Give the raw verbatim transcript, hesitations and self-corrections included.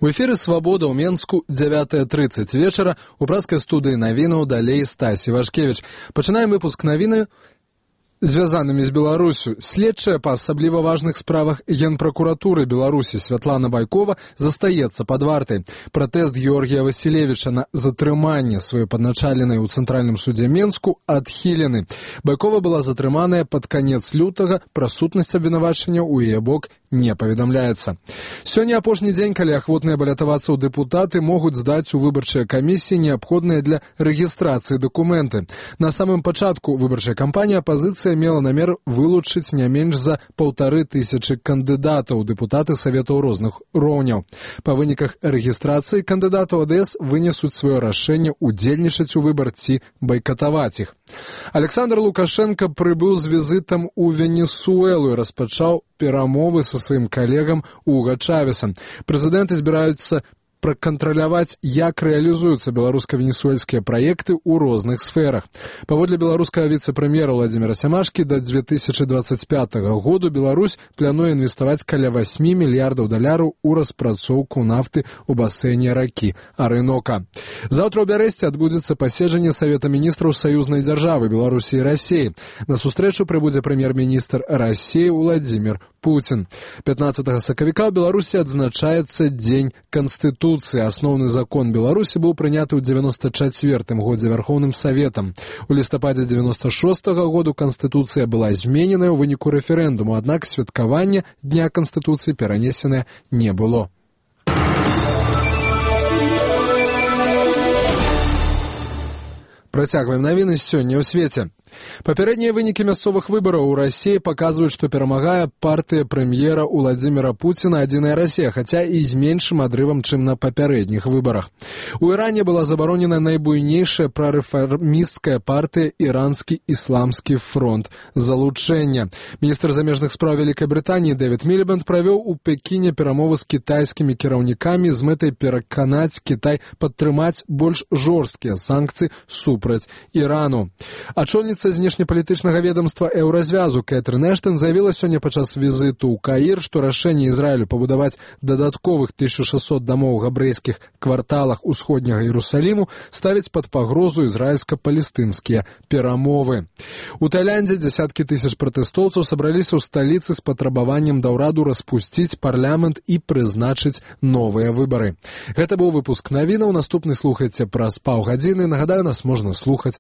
У эфіры «Свабода» ў Менску, дзявятая трыццаць вечара, у пражскай студыі навінаў далей Стасі Вашкевіч. Пачынаем выпуск навіны звязанымі з Беларусю. Следчая па асабліва важных справах Генпракуратуры Беларусі Святлана Байкова застаецца пад вартай. Пратэст Георгія Васілевіча на затрыманне сваёй падначаленай у Цэнтральным судзе Менску адхілены. Байкова была затрыманая пад канец лютага, пра сутнасць абвінавачання ў яе бок не паведамляецца. Сёння апошні дзень, калі ахвотныя балятавацца ў дэпутаты могуць здаць у выбарчыя камісіі неабходныя для рэгістрацыі дакументы. На самым пачатку выбарчай кампаніі апазіцыя мела намер вылучыць не менш за паўтары тысячы кандыдатаў у дэпутаты саветаў розных роўняў. Па выніках рэгістрацыі кандыдатаў АДС вынесуць сваё рашэнне ўдзельнічаць у выбар ці байкатаваць іх. Александр Лукашенко прыбыў з візітам у Венесуэлу і распачаў перамовы са сваім калегам Уга Чавесам. Прэзідэнты збіраюцца пракантраляваць, як рэалізуюцца беларуска-венесуэльскія праекты ў розных сферах. Паводле беларускага віцэ-прэм'ера Владзіміра Сямашкі, да дзве тысячы дваццаць пятага году Беларусь плануе інвеставаць каля васьмі мільярдаў даляраў у распрацоўку нафты ў басейне ракі Арынока. Заўтра ў Бярэсце адбудзецца паседжанне Савета міністраў саюзнай дзяржавы Беларусі і Расіі. На сустрэчу прыбудзе прэм'ер-міністр Расіі Владзімір Пуцін. пятнаццатага сакавіка ў Беларусі адзначаецца Дзень Канстытуцыі. Асноўны закон Беларусі быў прыняты ў дзевяноста чацвёртым годзе Вярхоўным Саветам. У лістападзе дзевяноста шостага году Канстытуцыя была змененая ў выніку рэферэндуму, аднак святкавання Дня Канстытуцыі перанесенае не было. Працягваем навіны сёння ў свеце. Папярэднія вынікі мясцовых выбараў у Расіі паказваюць, што перамагае партыя прэм'ера Владзіміра Пуціна «Адзіная Расія», хаця і з меншым адрывам, чым на папярэдніх выбарах. У Іране была забаронена найбуйнейшая прарэформісцкая партыя «Іранскі ісламскі фронт залучэння». Міністр замежных спраў Вялікай Брытаніі Дэвід Мілібанд правёў у Пекіне перамовы з кітайскімі кіраўнікамі з мэтай пераканаць Кітай падтрымаць больш жорсткія санкцыі супраць Ірану. Ачольніца знешнепалітычнага ведомства Еўразвязу Кэтрын Эштон заявіла сёння падчас візіту ў Каір, што рашэнне Ізраілю пабудаваць дадатковых тысяча шэсцьсот дамоў у габрэйскіх кварталах усходняга Іерусаліму ставіць пад пагрозу ізраільска-палестынскія перамовы. У Тайландзе дзесяткі тысяч пратэстоўцаў сабраліся ў сталіцы з патрабаваннем да ўраду распусціць парламент і прызначыць новыя выбары. Гэта быў выпуск навінаў. Наступны слухайце праз паўгадзіны. Нагадаю, нас можна слухаць